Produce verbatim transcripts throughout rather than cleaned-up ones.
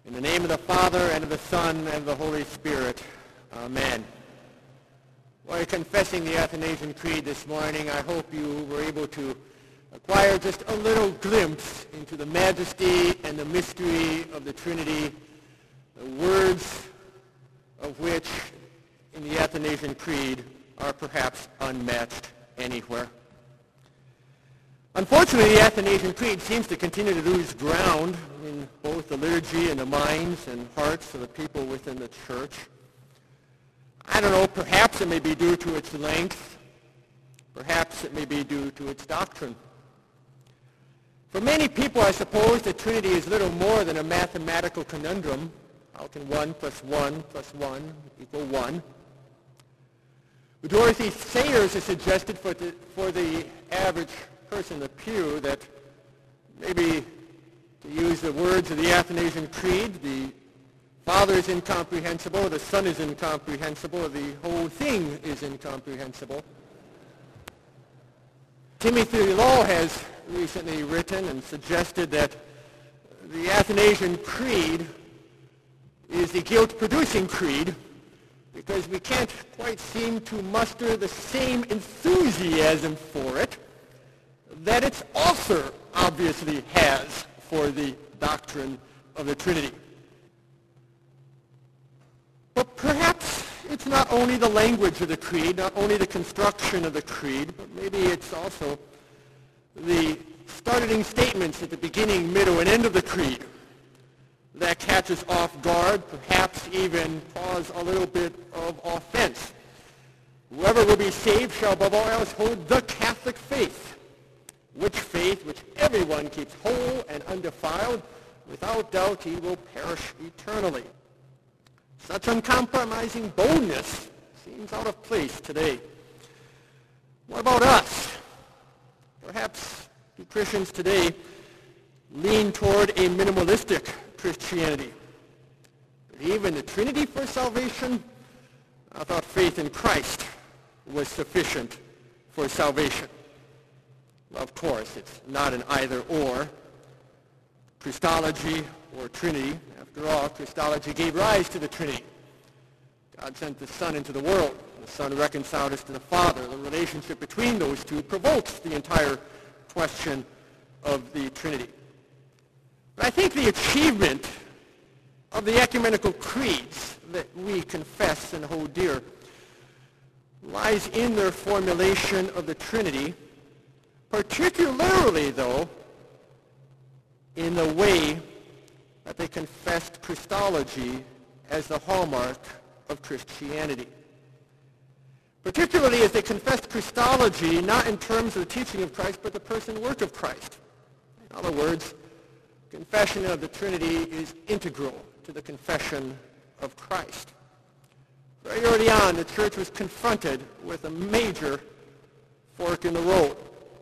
In the name of the Father, and of the Son, and of the Holy Spirit. Amen. While you're confessing the Athanasian Creed this morning, I hope you were able to acquire just a little glimpse into the majesty and the mystery of the Trinity, the words of which in the Athanasian Creed are perhaps unmatched anywhere. Unfortunately, the Athanasian Creed seems to continue to lose ground in both the liturgy and the minds and hearts of the people within the church. I don't know, perhaps it may be due to its length. Perhaps it may be due to its doctrine. For many people, I suppose, the Trinity is little more than a mathematical conundrum. How can one plus one plus one equal one? Dorothy Sayers has suggested for the, for the average person in the pew that maybe, to use the words of the Athanasian Creed, the Father is incomprehensible, the Son is incomprehensible, the whole thing is incomprehensible. Timothy Law has recently written and suggested that the Athanasian Creed is the guilt-producing creed because we can't quite seem to muster the same enthusiasm for it that its author obviously has for the doctrine of the Trinity. But perhaps it's not only the language of the creed, not only the construction of the creed, but maybe it's also the starting statements at the beginning, middle, and end of the creed that catch us off guard, perhaps even cause a little bit of offense. Whoever will be saved shall above all else hold the Catholic faith, which faith which everyone keeps whole and undefiled, without doubt he will perish eternally. Such uncompromising boldness seems out of place today. What about us? Perhaps do Christians today lean toward a minimalistic Christianity? Believe in the Trinity for salvation? I thought faith in Christ was sufficient for salvation. Well, of course, it's not an either-or. Christology or Trinity. After all, Christology gave rise to the Trinity. God sent the Son into the world. The Son reconciled us to the Father. The relationship between those two provokes the entire question of the Trinity. But I think the achievement of the ecumenical creeds that we confess and hold dear lies in their formulation of the Trinity, particularly, though, in the way that they confessed Christology as the hallmark of Christianity. Particularly as they confessed Christology not in terms of the teaching of Christ, but the person and work of Christ. In other words, confession of the Trinity is integral to the confession of Christ. Very early on, the church was confronted with a major fork in the road.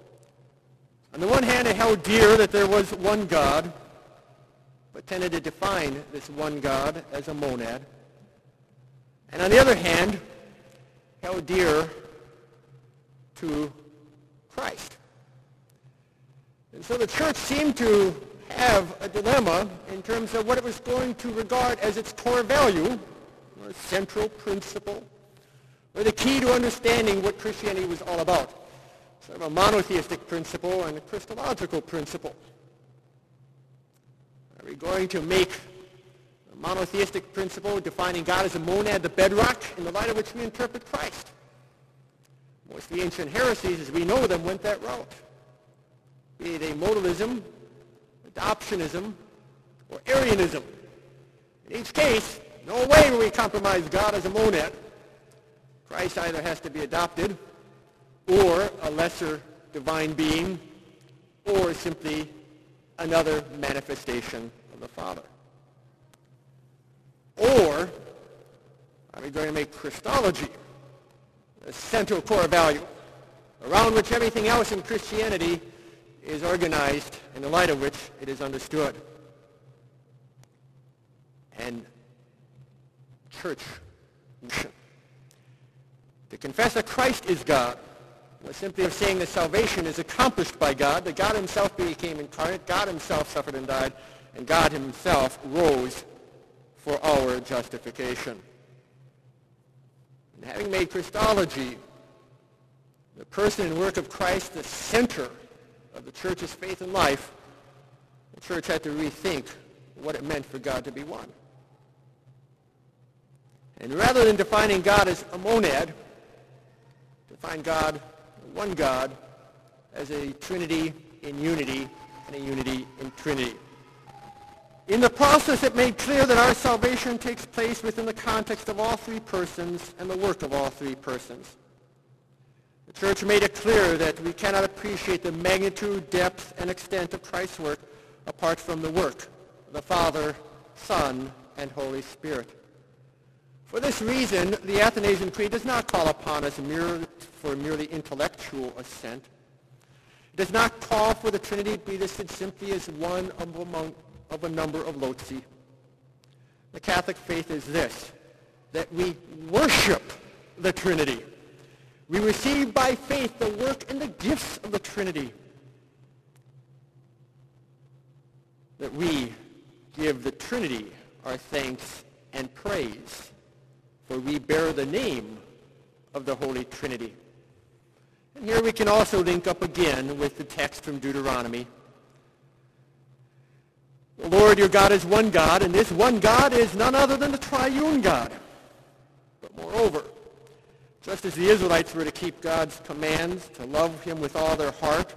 On the one hand, it held dear that there was one God, but tended to define this one God as a monad. And on the other hand, held dear to Christ. And so the church seemed to have a dilemma in terms of what it was going to regard as its core value, or central principle, or the key to understanding what Christianity was all about. Sort of a monotheistic principle and a Christological principle. Are we going to make a monotheistic principle defining God as a monad the bedrock in the light of which we interpret Christ? Most of the ancient heresies, as we know them, went that route. Be it a modalism, adoptionism, or Arianism. In each case, no way will we compromise God as a monad. Christ either has to be adopted, or a lesser divine being, or simply another manifestation of the Father. Or are we going to make Christology a central core value around which everything else in Christianity is organized, in the light of which it is understood? And church mission. To confess that Christ is God was simply of saying that salvation is accomplished by God, that God himself became incarnate, God himself suffered and died, and God himself rose for our justification. And having made Christology, the person and work of Christ, the center of the church's faith and life, the church had to rethink what it meant for God to be one. And rather than defining God as a monad, define God, one God, as a Trinity in unity and a unity in Trinity. In the process, it made clear that our salvation takes place within the context of all three persons and the work of all three persons. The church made it clear that we cannot appreciate the magnitude, depth, and extent of Christ's work apart from the work of the Father, Son, and Holy Spirit. For this reason, the Athanasian Creed does not call upon us mere, for merely intellectual assent. It does not call for the Trinity to be listed simply as one among of a number of lotzi. The Catholic faith is this, that we worship the Trinity. We receive by faith the work and the gifts of the Trinity. That we give the Trinity our thanks and praise, for we bear the name of the Holy Trinity. And here we can also link up again with the text from Deuteronomy. The Lord your God is one God, and this one God is none other than the triune God. But moreover, just as the Israelites were to keep God's commands, to love him with all their heart,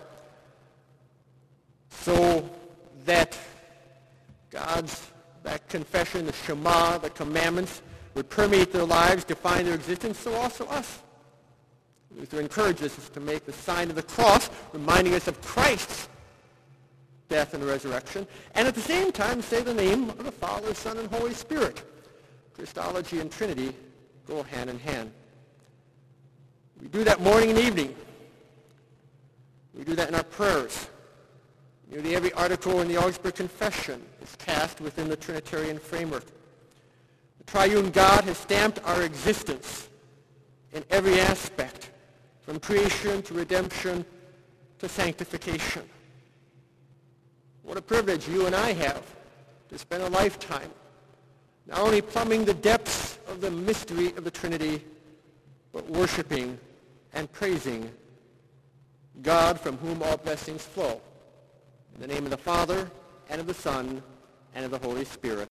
so that God's, that confession, the Shema, the commandments, would permeate their lives, define their existence, so also us. Luther encourages us to make the sign of the cross, reminding us of Christ's death and resurrection, and at the same time say the name of the Father, Son, and Holy Spirit. Christology and Trinity go hand in hand. We do that morning and evening. We do that in our prayers. Nearly every article in the Augsburg Confession is cast within the Trinitarian framework. The triune God has stamped our existence in every aspect, from creation to redemption to sanctification. What a privilege you and I have to spend a lifetime not only plumbing the depths of the mystery of the Trinity, but worshiping and praising God from whom all blessings flow. In the name of the Father, and of the Son, and of the Holy Spirit.